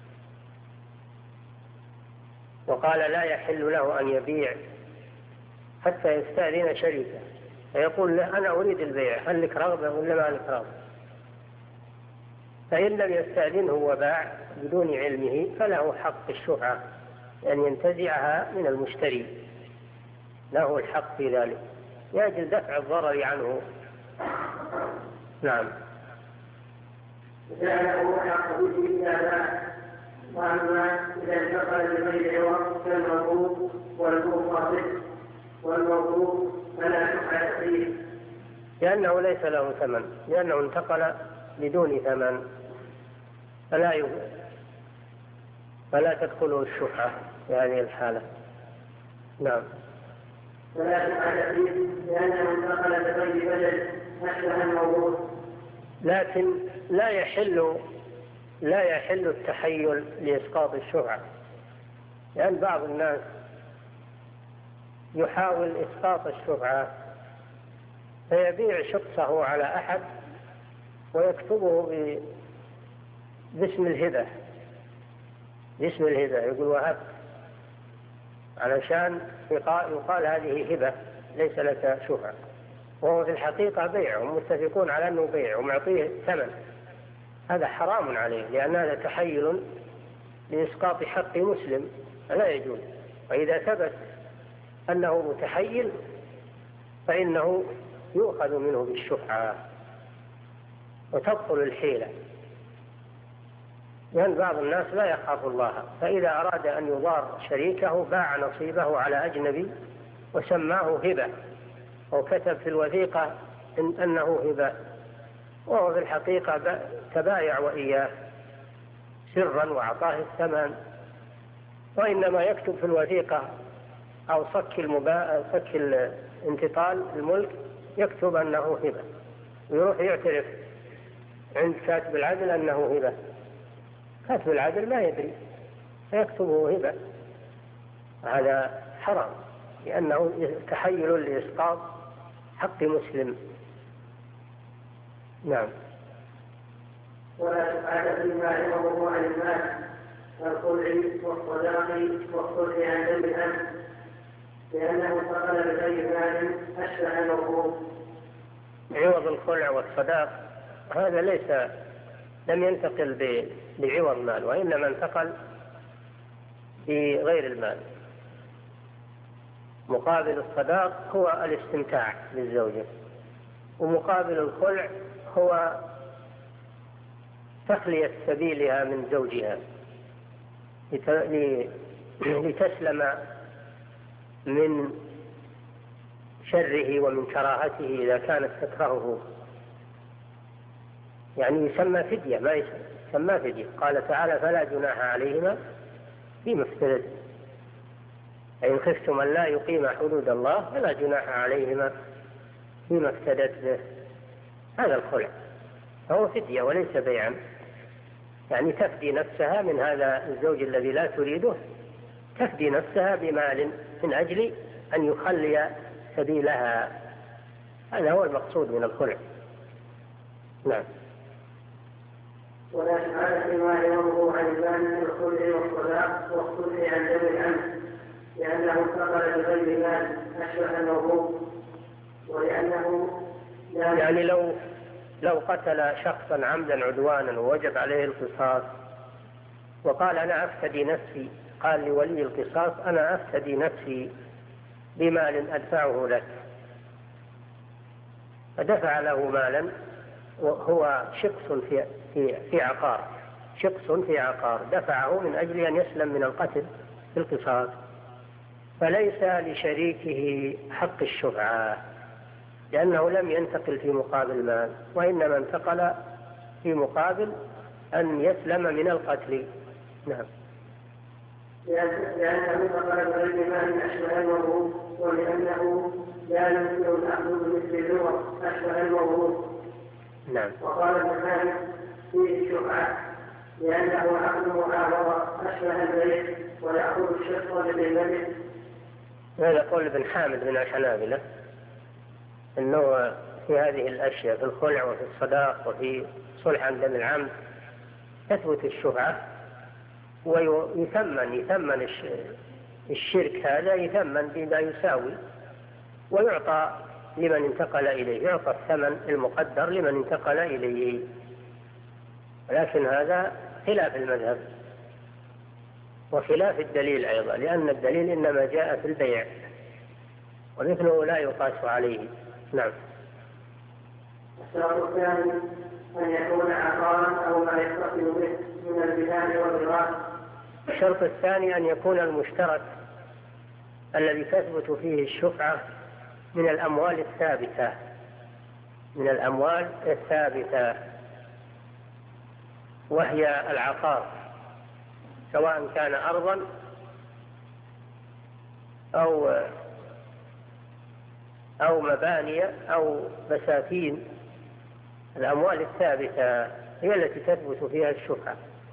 وقال لا يحل له أن يبيع حتى يستأذن شريكه فيقول له أنا أريد البيع هل لك رغبة ولا ما لك رغبة. فإن لم يستأذنه وباع بدون علمه فله حق الشفعة أن ينتزعها من المشتري له الحق في ذلك يجب دفع الضرر عنه. نعم. جعله حق به إذا باع. وأما إذا انتقل لغير عوض كالموقوف والموقوف والموقوف فلا شفعة فيه لأنه ليس له ثمن لأنه انتقل بدون ثمن فلا ي... فلا تدخله الشفعة في هذه الحالة. نعم. فلا شفعة فيه لأنه انتقل لغير بدل أشبه الموقوف. لكن لا يحل لا يحل التحيل لإسقاط الشفعة لأن بعض الناس يحاول إسقاط الشفعة فيبيع شخصه على أحد ويكتبه باسم الهبة باسم الهبة يقول وهبت علشان يقال هذه هبة ليس لك شفعة وهو في الحقيقة بيع ومتفقون على أنه بيع ومعطيه ثمن. هذا حرام عليه لأن هذا تحيل لإسقاط حق مسلم لا يجوز. وإذا ثبت أنه متحيل فإنه يؤخذ منه بالشفعة وتبطل الحيلة لأن بعض الناس لا يخاف الله فإذا أراد أن يضار شريكه باع نصيبه على أجنبي وسماه هبة وكتب في الوثيقة إن أنه هبة وهو في الحقيقة تبايع وإياه سرا وأعطاه الثمن وإنما يكتب في الوثيقة أو صك المبا... صك الانتقال الملك يكتب أنه هبة ويروح يعترف عند كاتب العدل أنه هبة. كاتب العدل ما يدري فيكتبه هبة. هذا حرام لأنه تحيل لإسقاط حق مسلم نعم. ولا شفعة فيما عوضه عن المال كالخلع والصداق والصلح عن ذنب الأمن، لأنه انتقل بغير مال أشبه الموهوب. عوض الخلع والصداق هذا ليس لم ينتقل بعوض مال، وإنما انتقل بغير المال. مقابل الصداق هو الاستمتاع بالزوجة، ومقابل الخلع هو تخلية سبيلها من زوجها لتسلم من شره ومن كراهته إذا كانت تكرهه، يعني يسمى فدية، ما يسمى فدية. قال تعالى فلا جناح عليهما فيما افتدت، إن خفتم أن لا يقيم حدود الله فلا جناح عليهما فيما افتدت به. هذا الخلع فهو فدية وليس بيعا، يعني تفدي نفسها من هذا الزوج الذي لا تريده، تفدي نفسها بمال من أجل أن يخلي سبيلها. هذا هو المقصود من الخلع. نعم. ولا شفعة فيما عوضه عن المال من الخلع والصداق والصلح عن ذوي الأمن، لأنه انتقل بغير مال أشبه الموهوب، ولأنه يعني لو لو قتل شخصا عمدا عدوانا ووجب عليه القصاص وقال أنا أفتدي نفسي، قال لولي القصاص أنا أفتدي نفسي بمال أدفعه لك، فدفع له مالا وهو شخص في في في عقار، شخص في عقار دفعه من أجل أن يسلم من القتل بالقصاص، فليس لشريكه حق الشفعة، لأنه لم ينتقل في مقابل مال، وإنما انتقل في مقابل أن يسلم من القتل. نعم. لأنه انتقل بغير مال أشبه الموهوب، ولأنه لا يمكن الأخذ بمثل اللغة أشبه الموهوب. نعم. وقال ابن حامد فيه الشفعة لأنه عقد معاوضة أشبه البيع ويأخذ الشفع بالملك. هذا قول ابن حامد من الحنابلة، أنه في هذه الأشياء في الخلع وفي الصداق وفي صلح عن دم العمد تثبت الشفعة، ويثمن يثمن الشرك هذا يثمن بما يساوي، ويعطى لمن انتقل إليه، يعطى الثمن المقدر لمن انتقل إليه. لكن هذا خلاف المذهب وخلاف الدليل أيضا، لأن الدليل إنما جاء في البيع ومثله لا يقاس عليه. نعم. الشرط الثاني أن يكون عقارا أو ما يتصل به من البناء والإيراد. الشرط الثاني أن يكون المشترك الذي تثبت فيه الشفعة من الأموال الثابتة، من الأموال الثابتة وهي العقار، سواء كان أرضا أو أو مباني أو بساتين. الأموال الثابتة هي التي تثبت فيها الشفعة،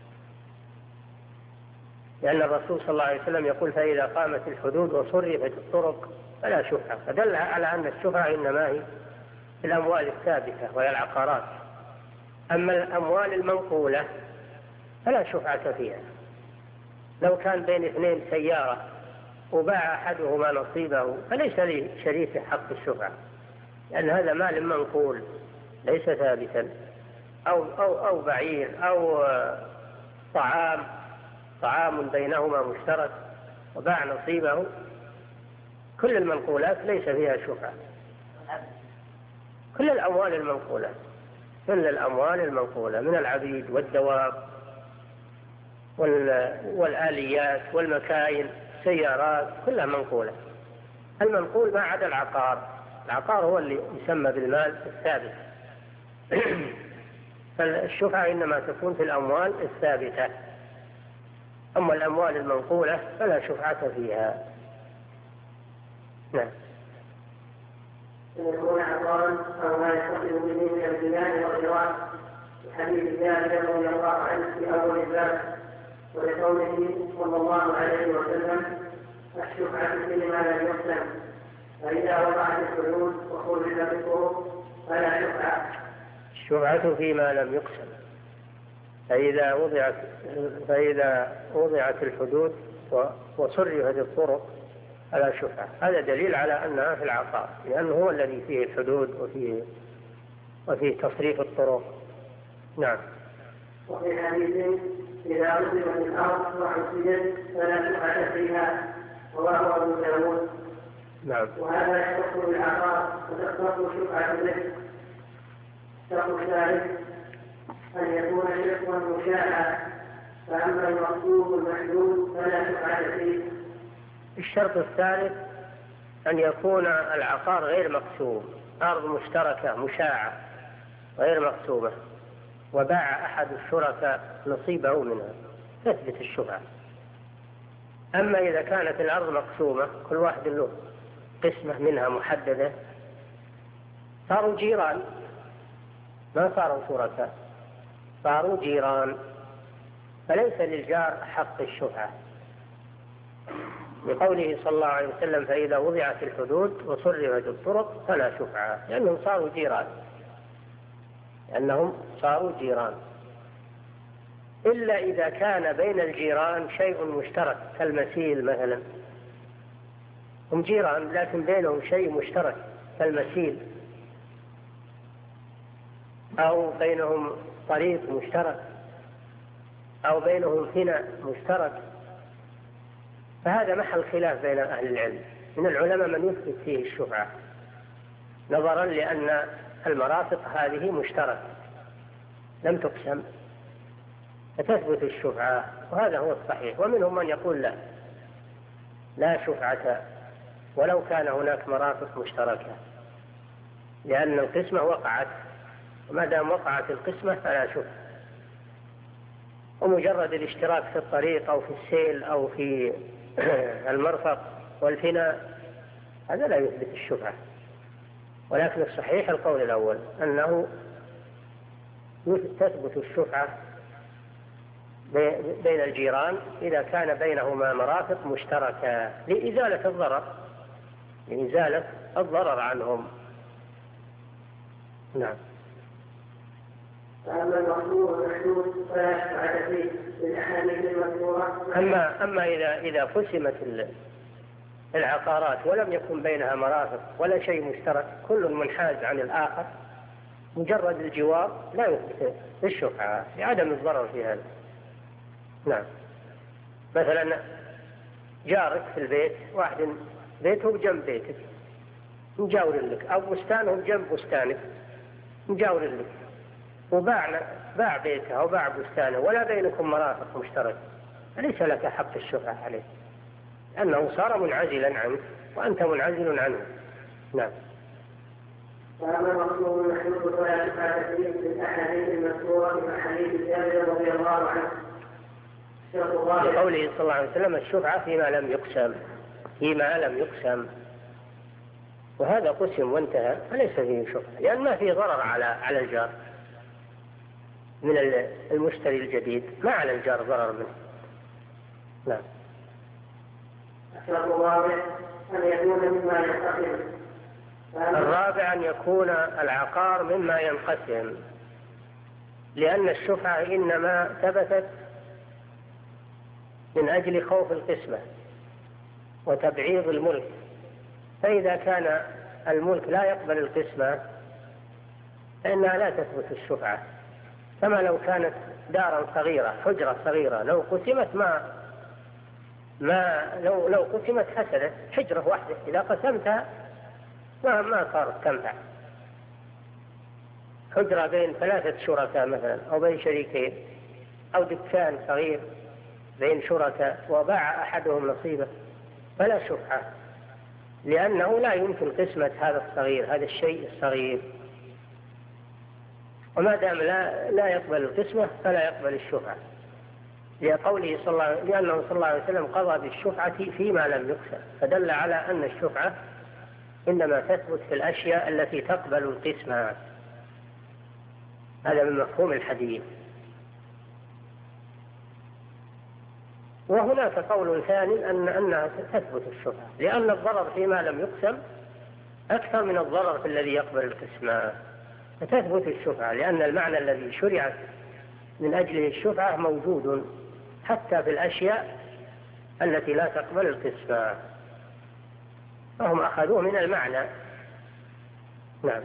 لأن الرسول صلى الله عليه وسلم يقول فإذا قامت الحدود وصرفت الطرق فلا شفعة، فدل على أن الشفعة إنما هي الأموال الثابتة وهي العقارات. أما الأموال المنقولة فلا شفعة فيها. لو كان بين اثنين سيارة وباع أحدهما نصيبه فليس لشريكه حق الشفعة، لأن هذا مال منقول ليس ثابتا، أو أو أو بعير أو طعام طعام بينهما مشترك وباع نصيبه، كل المنقولات ليس فيها شفعة. كل الأموال المنقولة كل الأموال المنقولة من العبيد والدواب والآليات والمكاين سيارات كلها منقولة. المنقول ما عدا العقار، العقار هو اللي يسمى بالمال الثابت. فالشفعة إنما تكون في الأموال الثابتة، أما الأموال المنقولة فلا شفعة فيها. نعم. أن يكون عقارا أو ما يتصل به من البناء والإيراد، حديث جابر رضي الله عنه في أول الباب، ولقوله صلى الله عليه وسلم الشفعة في ما لم يسلم، فإذا وضعت الحدود وخرج بالطرق فلا شفعة. الشفعة فيما لم يقسم، فإذا وضعت فإذا وضعت الحدود وصرفت الطرق على شفعة، هذا دليل على أنها في العقار، لأنه هو الذي فيه الحدود وفيه وفيه تصريف الطرق. نعم. وفي حديث إذا عزمت الأرض وحسدت فلا شفعة فيها، رواه أبو داود. نعم. وهذا يختص بالعقار وتختص شفعة به. الشرط الثالث أن يكون شركا مشاعا، فأما المقصود المحدود فلا شفعة فيه. الشرط الثالث أن يكون العقار غير مقسوم، أرض مشتركة مشاعة غير مقسومة، وباع أحد الشركاء نصيبه منها، تثبت الشفعة. أما إذا كانت الأرض مقسومة كل واحد له قسمة منها محددة، صاروا جيران، ما صاروا شركاء، صاروا جيران، فليس للجار حق الشفعة، لقوله صلى الله عليه وسلم فإذا وضعت الحدود وصرفت الطرق فلا شفعة، لأنهم صاروا جيران لأنهم صاروا جيران إلا إذا كان بين الجيران شيء مشترك كالمسيل مثلا، هم جيران لكن بينهم شيء مشترك كالمسيل، أو بينهم طريق مشترك، أو بينهم فناء مشترك، فهذا محل خلاف بين أهل العلم. من العلماء من يثبت فيه الشفعة نظرا لأن المرافق هذه مشتركة لم تقسم، فتثبت الشفعة، وهذا هو الصحيح. ومنهم من يقول لا لا شفعة ولو كان هناك مرافق مشتركة، لأن القسمة وقعت، وما دام وقعت القسمة فلا شفعة. ومجرد الاشتراك في الطريق أو في السيل أو في المرفق والفناء هذا لا يثبت الشفعة، ولكن الصحيح القول الأول أنه تثبت الشفعة بين الجيران إذا كان بينهما مرافق مشتركة لإزالة الضرر لإزالة الضرر عنهم. نعم. فأما المقصود والمحدود فلا شفعة فيه للأحاديث المذكورة. أما أما إذا إذا قسمت العقارات ولم يكن بينها مرافق ولا شيء مشترك، كل منحاز عن الآخر، مجرد الجوار لا يثبت الشفعة لعدم الضرر في هذا. نعم. مثلا جارك في البيت، واحد بيته بجنب بيتك مجاور لك، أو بستانه بجنب بستانك مجاور لك، وباع باع بيته أو باع بستانه ولا بينكم مرافق مشترك، فليس لك حق الشفعة عليه، لأنه صار منعزلا عنك وأنت منعزل عنه. نعم. فأما المقصود المحدود فلا شفعة فيه بالأحاديث المذكورة من حديث جابر رضي الله عنه. لقوله صلى الله عليه وسلم الشفعة فيما لم يقسم، فيما لم يقسم، وهذا قسم وانتهى فليس فيه شفعة، لأن ما فيه ضرر على على الجار من المشتري الجديد، ما على الجار ضرر منه. نعم. الشرط الرابع أن يكون مما ينقسم. الرابع أن يكون العقار مما ينقسم، لأن الشفعة إنما ثبتت من أجل خوف القسمة وتبعيض الملك، فإذا كان الملك لا يقبل القسمة فإنها لا تثبت الشفعة، كما لو كانت دارا صغيرة حجرة صغيرة لو قسمت ما ما لو لو قسمت فسدت، حجرة واحدة إذا قسمتها ما ما صارت تنفع. حجرة بين ثلاثة شركاء مثلا أو بين شريكين، أو دكان صغير بين شركاء وباع أحدهم نصيبه فلا شفعة، لأنه لا يمكن قسمة هذا الصغير هذا الشيء الصغير، وما دام لا لا يقبل القسمة فلا يقبل الشفعة، لقوله صلى الله لأنه صلى الله عليه وسلم قضى بالشفعة فيما لم يقسم، فدل على أن الشفعة إنما تثبت في الأشياء التي تقبل القسمة. هذا من مفهوم الحديث. وهناك قول ثاني أن أنها تثبت الشفعة، لأن الضرر فيما لم يقسم أكثر من الضرر في الذي يقبل القسمة، فتثبت الشفعة، لأن المعنى الذي شرعت من أجله الشفعة موجود حتى في الأشياء التي لا تقبل القسمة، فهم أخذوه من المعنى. نعم.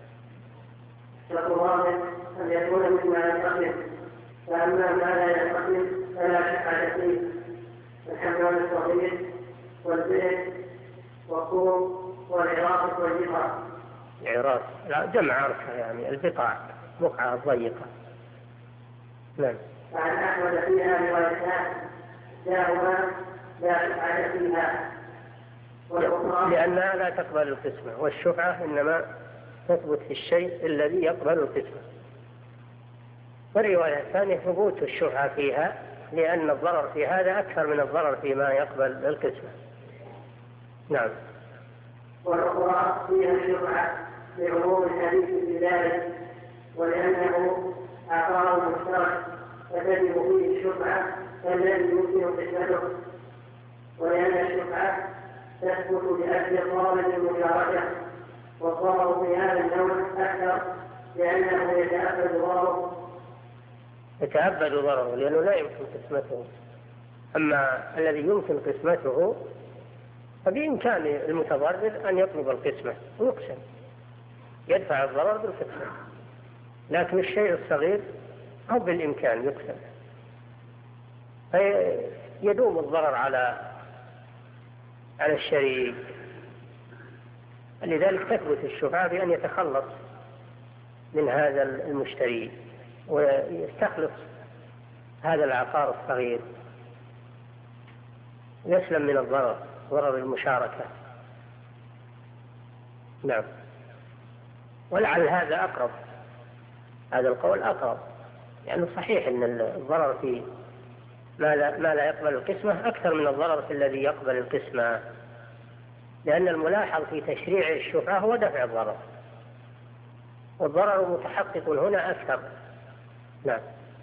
الرابع أن يكون مما يستقبل، فأما ما لا يستقبل فلا شفعة فيه، الحمام الصغير والبئر والطور والعراق والبقع. العراق لا جمع عركة، يعني البقع بقعة ضيقة. نعم. فعن أحمد فيها روايتان، إحداهما لا شفعة فيها والأخرى لأنها لا تقبل القسمة، والشفعة إنما تثبت في الشيء الذي يقبل القسمة. والرواية الثانية ثبوت الشفعة فيها، لأن الضرر في هذا أكثر من الضرر فيما يقبل القسمة. نعم. والأخرى فيها الشفعة لعموم الحديث في ذلك، ولأنه عقار مشترك فتجب فيه الشفعة الذي يمكن قسمته، ولأن الشفعة تثبت لأجل الضرر المشاركة، والضرر في هذا النوع أكثر لأنه يتأبد ضرره يتأبد ضرره لأنه لا يمكن قسمته. أما الذي يمكن قسمته فبإمكان المتضرر أن يطلب القسمة ويقسم، يدفع الضرر بالقسمة، لكن الشيء الصغير أو بالإمكان يقسم، فيدوم الضرر على على الشريك. لذلك تثبت الشفعة بأن يتخلص من هذا المشتري ويستخلص هذا العقار الصغير، يسلم من الضرر، ضرر المشاركة. نعم. ولعل هذا أقرب، هذا القول أقرب، لأنه يعني صحيح أن الضرر في ما لا, ما لا يقبل القسمة أكثر من الضرر في الذي يقبل القسمة، لأن الملاحظ في تشريع الشفعة هو دفع الضرر، والضرر متحقق هنا أكثر. نعم.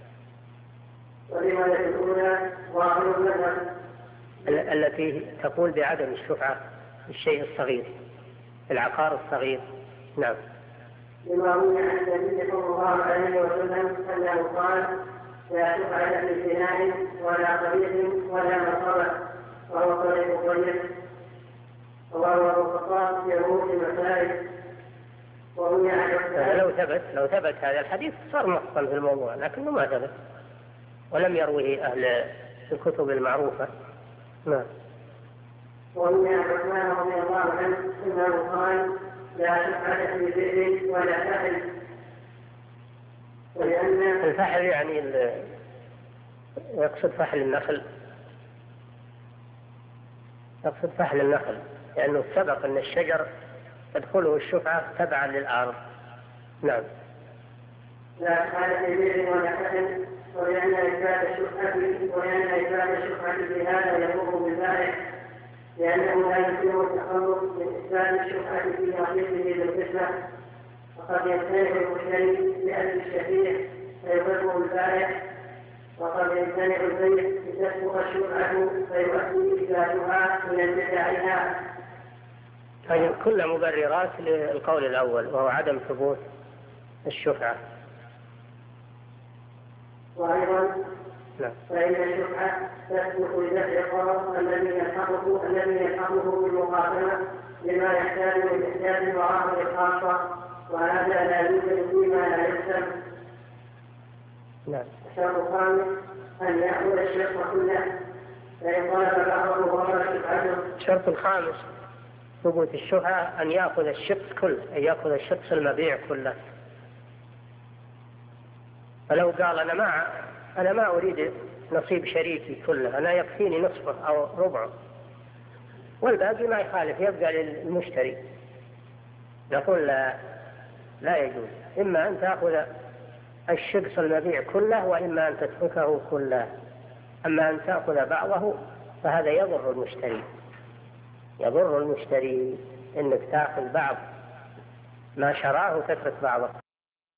ولما الأولى ظاهر المذهب التي تقول بعدم الشفعة الشيء الصغير، العقار الصغير. نعم. لما روي عن النبي صلى الله عليه وسلم أنه قال: لا شفعة في بناء ولا طريق ولا مصرف، وهو طريق طريق، وهو الخطاب يروح المسائل. وروي عن لو ثبت لو ثبت هذا الحديث صار نصا في الموضوع، لكنه ما ثبت ولم يروه أهل الكتب المعروفة. نعم. وروي عن عثمان رضي الله عنه أنه قال: لا شفعة في بئر ولا فحل، ولأن الفحل يعني يقصد فحل النخل، يقصد فحل النخل، لأنه سبق أن الشجر تدخله الشفعة تبعا للأرض. نعم. لا شفعة في بئر ولا فحل، ولأن إثبات الشفعة ولأن إثبات الشفعة في هذا يضر بالبائع، لأنه لا يمكن التخلص من إثبات الشفعة في نصيبه بالقسمة، وقد يمتنع المشتري لأجل الشفيع فيضره البائع، وقد يمتنع البيع لتسبق الشفعة فيؤدي إثباتها من ادعائها. هذه كل مبررات للقول الأول وهو عدم ثبوت الشفعة. وأيضا لا. فإن الشفعة تثبت لدفع الضرر الذي يلحقه الذي يلحقه بالمقاتلة لما يحتاج من إحداث المعاقبة الخاصة، وهذا لا يوجد فيما لا يحسب. نعم. الشرط الخامس أن يأخذ الشق كله، فإن طلب بعضه ضرر شفعته. الشرط الخامس ثبوت الشفعة أن يأخذ الشخص كله، أن يأخذ الشخص المبيع كله. فلو قال أنا ما أنا ما أريد نصيب شريكي كله، أنا يكفيني نصفه أو ربعه والباقي ما يخالف يبقى للمشتري، نقول لا, لا يجوز، إما أن تأخذ الشخص المبيع كله وإما أن تتركه كله. أما أن تأخذ بعضه فهذا يضر المشتري، يضر المشتري إنك تأخذ بعض ما شراه وتترك بعضه.